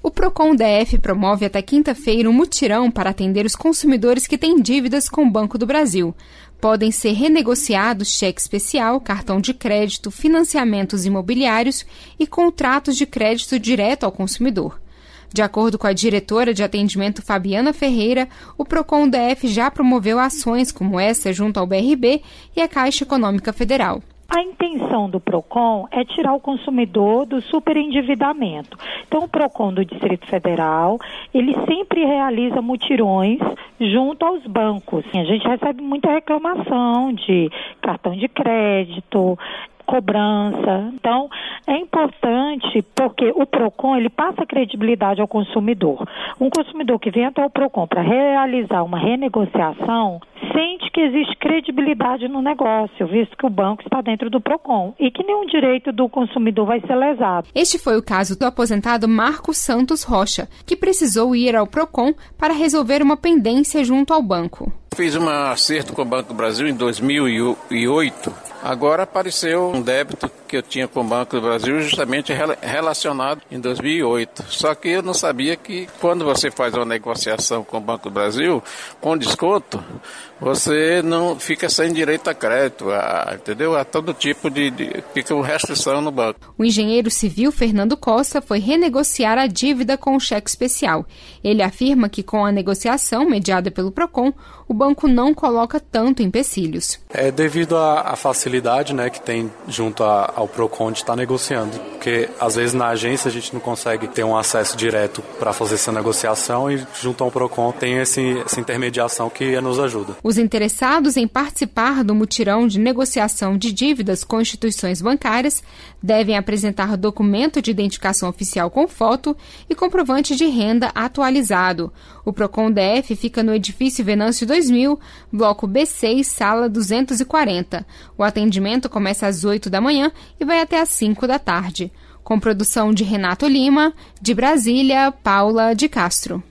O Procon DF promove até quinta-feira um mutirão para atender os consumidores que têm dívidas com o Banco do Brasil. Podem ser renegociados cheque especial, cartão de crédito, financiamentos imobiliários e contratos de crédito direto ao consumidor. De acordo com a diretora de atendimento Fabiana Ferreira, o Procon DF já promoveu ações como essa junto ao BRB e à Caixa Econômica Federal. A intenção do Procon é tirar o consumidor do superendividamento. Então, o Procon do Distrito Federal, ele sempre realiza mutirões junto aos bancos. A gente recebe muita reclamação de cartão de crédito, cobrança. Então, é importante porque o Procon, ele passa credibilidade ao consumidor. Um consumidor que vem até o Procon para realizar uma renegociação, sente que existe credibilidade no negócio, visto que o banco está dentro do Procon e que nenhum direito do consumidor vai ser lesado. Este foi o caso do aposentado Marcos Santos Rocha, que precisou ir ao Procon para resolver uma pendência junto ao banco. Fiz um acerto com o Banco do Brasil em 2008. Agora apareceu um débito que eu tinha com o Banco do Brasil justamente relacionado em 2008. Só que eu não sabia que quando você faz uma negociação com o Banco do Brasil, com desconto, você não fica sem direito a crédito, entendeu? A todo tipo fica uma restrição no banco. O engenheiro civil Fernando Costa foi renegociar a dívida com o cheque especial. Ele afirma que com a negociação mediada pelo Procon, o banco não coloca tanto empecilhos. É devido à facilidade, né, que tem junto ao Procon de estar negociando, porque às vezes na agência a gente não consegue ter um acesso direto para fazer essa negociação e junto ao Procon tem essa intermediação que nos ajuda. Os interessados em participar do mutirão de negociação de dívidas com instituições bancárias devem apresentar documento de identificação oficial com foto e comprovante de renda atualizado. O Procon DF fica no edifício Venâncio 2000, bloco B6, sala 240. O atendimento começa às 8 da manhã e vai até às 5 da tarde. Com produção de Renato Lima, de Brasília, Paula de Castro.